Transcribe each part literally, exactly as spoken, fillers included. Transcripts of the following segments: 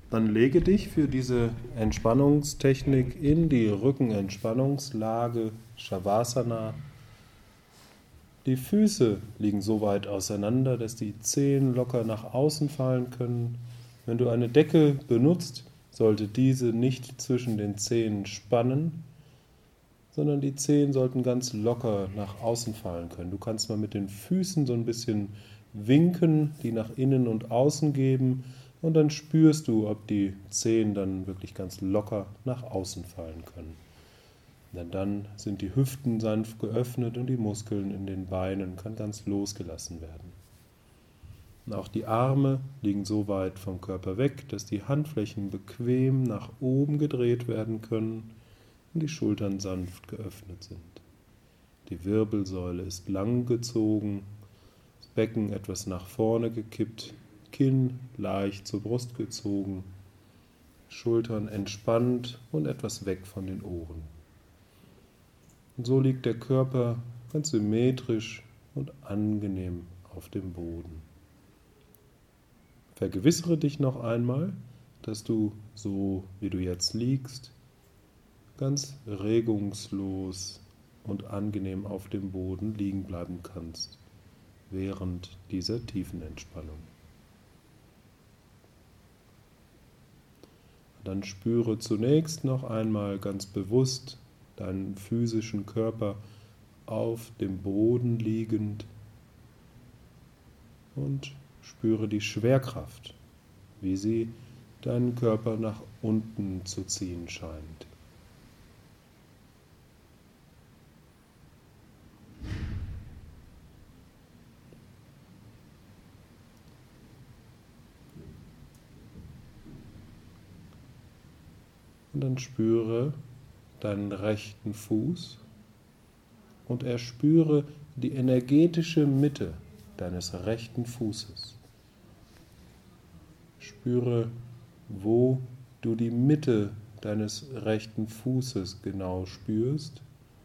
Dann lege dich für diese Entspannungstechnik in die Rückenentspannungslage, Shavasana. Die Füße liegen so weit auseinander, dass die Zehen locker nach außen fallen können. Wenn du eine Decke benutzt, sollte diese nicht zwischen den Zehen spannen, sondern die Zehen sollten ganz locker nach außen fallen können. Du kannst mal mit den Füßen so ein bisschen winken, die nach innen und außen geben, und dann spürst du, ob die Zehen dann wirklich ganz locker nach außen fallen können. Denn dann sind die Hüften sanft geöffnet und die Muskeln in den Beinen können ganz losgelassen werden. Und auch die Arme liegen so weit vom Körper weg, dass die Handflächen bequem nach oben gedreht werden können und die Schultern sanft geöffnet sind. Die Wirbelsäule ist lang gezogen, das Becken etwas nach vorne gekippt, Kinn leicht zur Brust gezogen, Schultern entspannt und etwas weg von den Ohren. Und so liegt der Körper ganz symmetrisch und angenehm auf dem Boden. Vergewissere dich noch einmal, dass du, so wie du jetzt liegst, ganz regungslos und angenehm auf dem Boden liegen bleiben kannst, während dieser tiefen Entspannung. Dann spüre zunächst noch einmal ganz bewusst deinen physischen Körper auf dem Boden liegend und spüre die Schwerkraft, wie sie deinen Körper nach unten zu ziehen scheint. Und dann spüre deinen rechten Fuß und erspüre die energetische Mitte deines rechten Fußes. Spüre, wo du die Mitte deines rechten Fußes genau spürst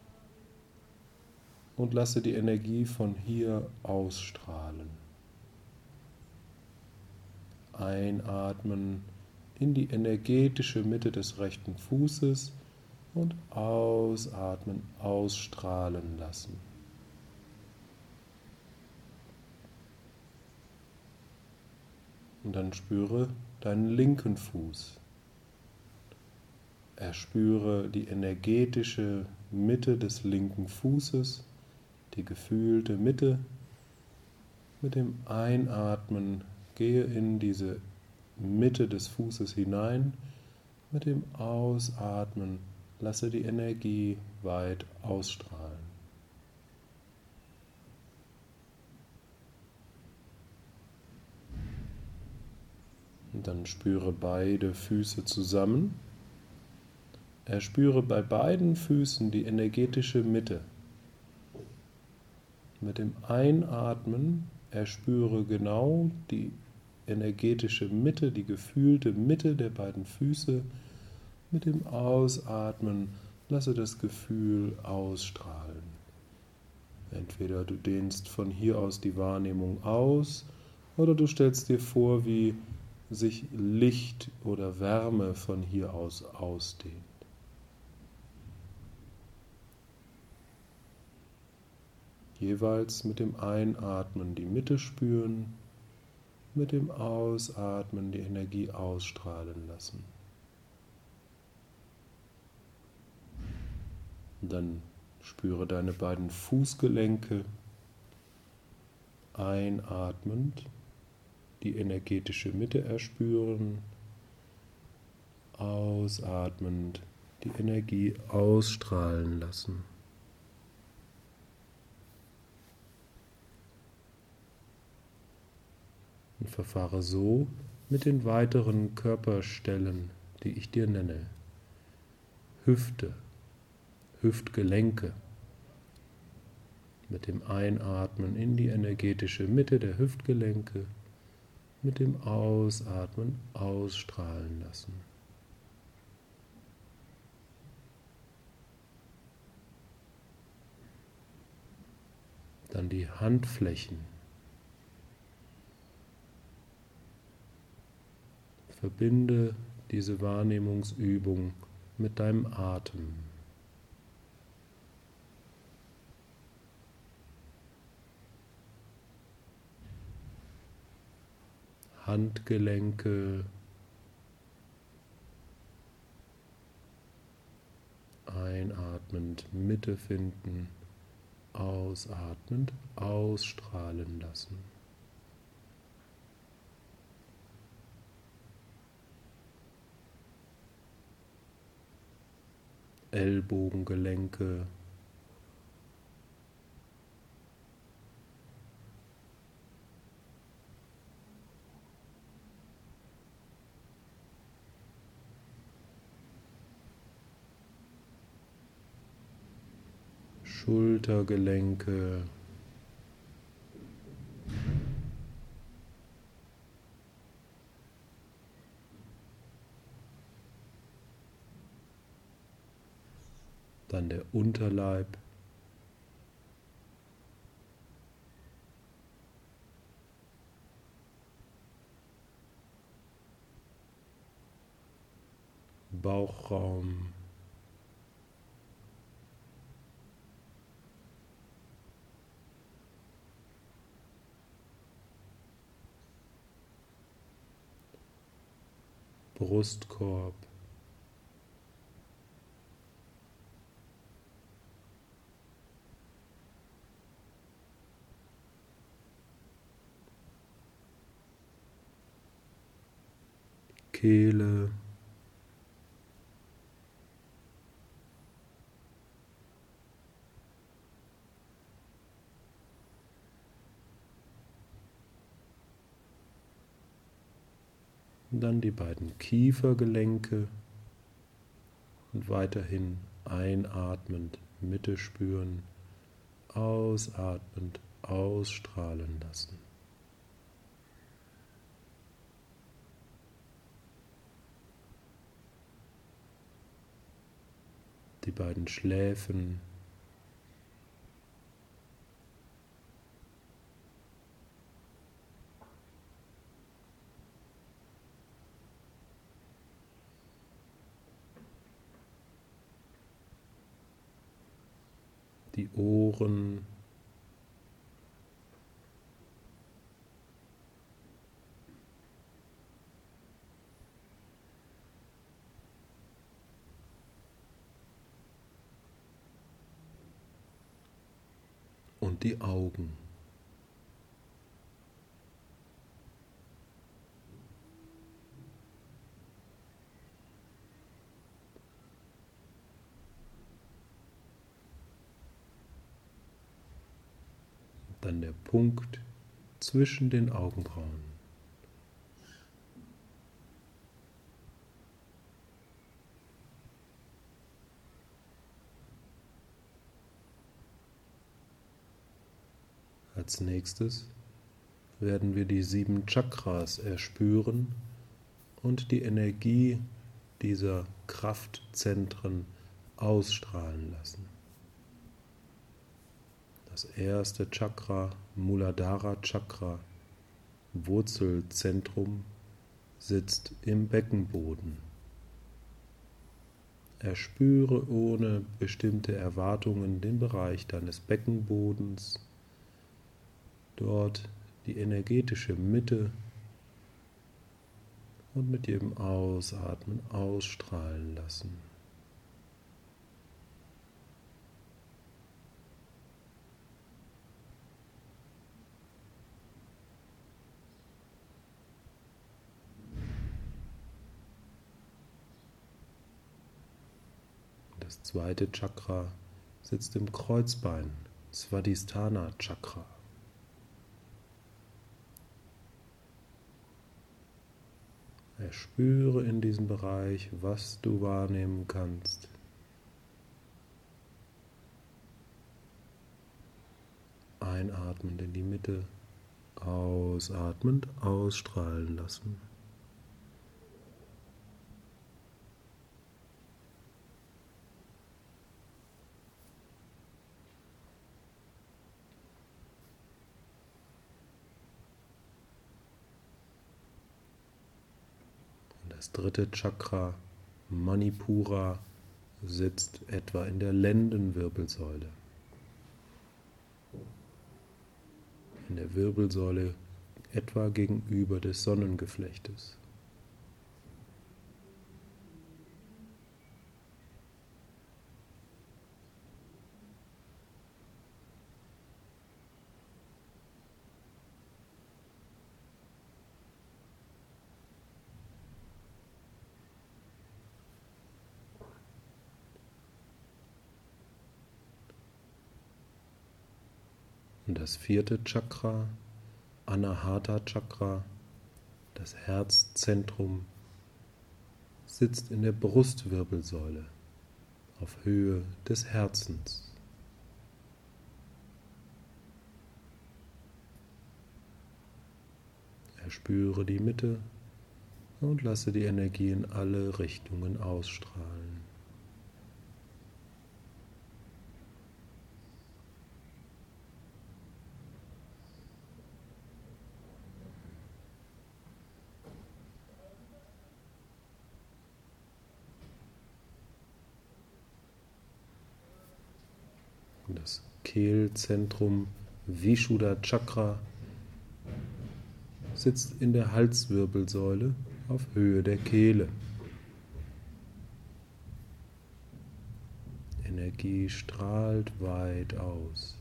und lasse die Energie von hier ausstrahlen. Einatmen in die energetische Mitte des rechten Fußes und ausatmen, ausstrahlen lassen. Und dann spüre deinen linken Fuß. Erspüre die energetische Mitte des linken Fußes, die gefühlte Mitte. Mit dem Einatmen gehe in diese Mitte des Fußes hinein. Mit dem Ausatmen lasse die Energie weit ausstrahlen. Und dann spüre beide Füße zusammen. Erspüre bei beiden Füßen die energetische Mitte. Mit dem Einatmen erspüre genau die energetische Mitte, die gefühlte Mitte der beiden Füße. Mit dem Ausatmen lasse das Gefühl ausstrahlen. Entweder du dehnst von hier aus die Wahrnehmung aus oder du stellst dir vor, wie sich Licht oder Wärme von hier aus ausdehnt. Jeweils mit dem Einatmen die Mitte spüren, mit dem Ausatmen die Energie ausstrahlen lassen. Und dann spüre deine beiden Fußgelenke, einatmend die energetische Mitte erspüren, ausatmend die Energie ausstrahlen lassen. Und verfahre so mit den weiteren Körperstellen, die ich dir nenne. Hüfte, Hüftgelenke. Mit dem Einatmen in die energetische Mitte der Hüftgelenke, mit dem Ausatmen ausstrahlen lassen. Dann die Handflächen. Verbinde diese Wahrnehmungsübung mit deinem Atem. Handgelenke einatmend Mitte finden, ausatmend ausstrahlen lassen. Ellbogengelenke Schultergelenke, dann der Unterleib, Bauchraum, Brustkorb, Kehle, dann die beiden Kiefergelenke und weiterhin einatmend Mitte spüren, ausatmend ausstrahlen lassen. Die beiden Schläfen, die Ohren, und die Augen. Dann der Punkt zwischen den Augenbrauen. Als nächstes werden wir die sieben Chakras erspüren und die Energie dieser Kraftzentren ausstrahlen lassen. Das erste Chakra, Muladhara Chakra, Wurzelzentrum, sitzt im Beckenboden. Erspüre ohne bestimmte Erwartungen den Bereich deines Beckenbodens, dort die energetische Mitte und mit jedem Ausatmen ausstrahlen lassen. Das zweite Chakra sitzt im Kreuzbein, Svadhisthana Chakra. Erspüre in diesem Bereich, was du wahrnehmen kannst. Einatmend in die Mitte, ausatmend ausstrahlen lassen. Das dritte Chakra, Manipura, sitzt etwa in der Lendenwirbelsäule. In der Wirbelsäule etwa gegenüber des Sonnengeflechtes. Und das vierte Chakra, Anahata Chakra, das Herzzentrum, sitzt in der Brustwirbelsäule auf Höhe des Herzens. Erspüre die Mitte und lasse die Energie in alle Richtungen ausstrahlen. Das Kehlzentrum Vishuddha Chakra sitzt in der Halswirbelsäule auf Höhe der Kehle. Energie strahlt weit aus.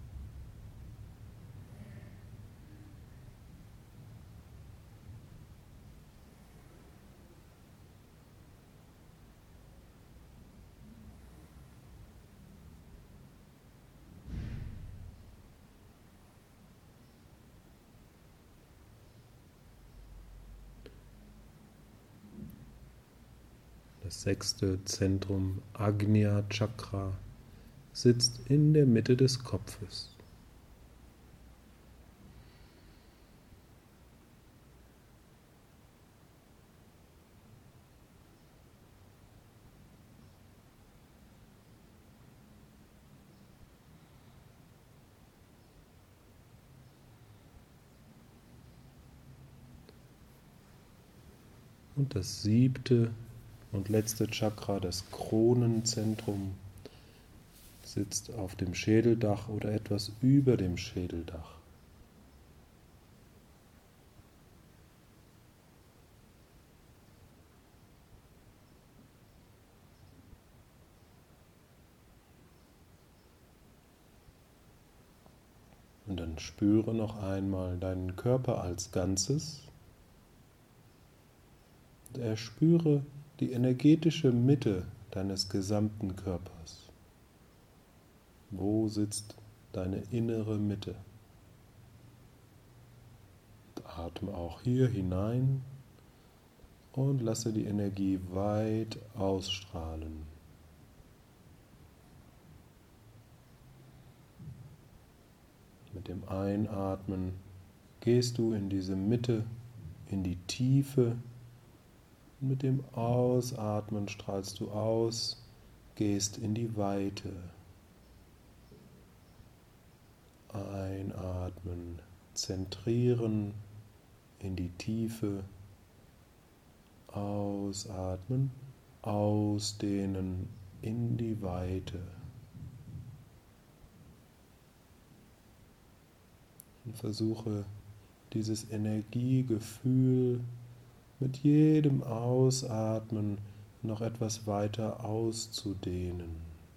Das sechste Zentrum, Agnya Chakra, sitzt in der Mitte des Kopfes. Und das siebte und letzte Chakra, das Kronenzentrum, sitzt auf dem Schädeldach oder etwas über dem Schädeldach. Und dann spüre noch einmal deinen Körper als Ganzes. Und erspüre die energetische Mitte deines gesamten Körpers. Wo sitzt deine innere Mitte? Und atme auch hier hinein und lasse die Energie weit ausstrahlen. Mit dem Einatmen gehst du in diese Mitte, in die Tiefe. Mit dem Ausatmen strahlst du aus, gehst in die Weite. Einatmen, zentrieren in die Tiefe. Ausatmen, ausdehnen in die Weite. Und versuche dieses Energiegefühl mit jedem Ausatmen noch etwas weiter auszudehnen.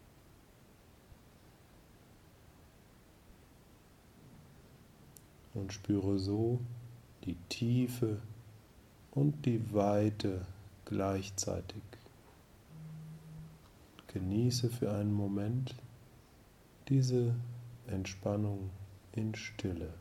Und spüre so die Tiefe und die Weite gleichzeitig. Genieße für einen Moment diese Entspannung in Stille.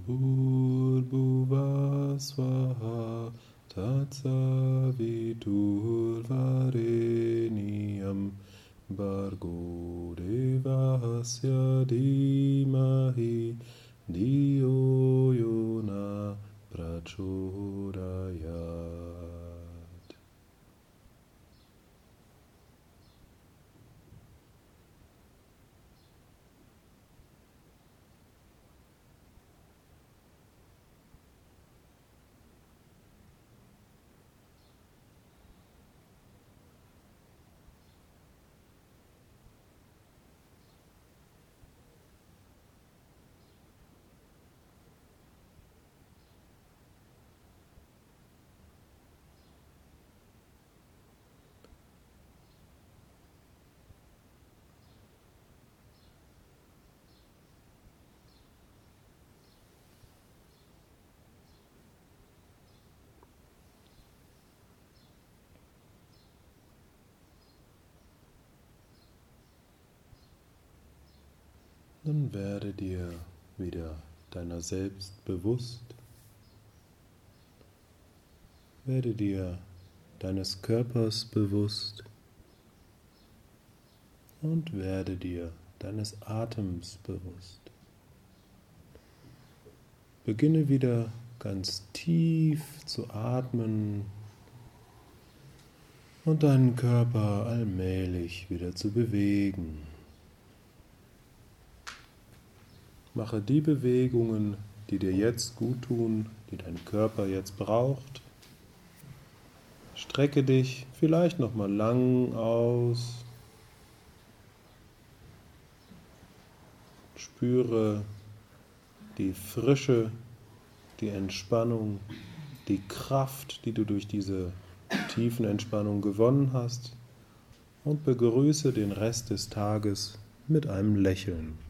Bhurbhuva Swaha Tatsavitur Vareniyam Bhargo Devasya Dhimahi Dhiyo Yona Prachodayat. Nun werde dir wieder deiner selbst bewusst. Werde dir deines Körpers bewusst und werde dir deines Atems bewusst. Beginne wieder ganz tief zu atmen und deinen Körper allmählich wieder zu bewegen. Mache die Bewegungen, die dir jetzt gut tun, die dein Körper jetzt braucht. Strecke dich vielleicht noch mal lang aus. Spüre die Frische, die Entspannung, die Kraft, die du durch diese tiefen Entspannung gewonnen hast, und begrüße den Rest des Tages mit einem Lächeln.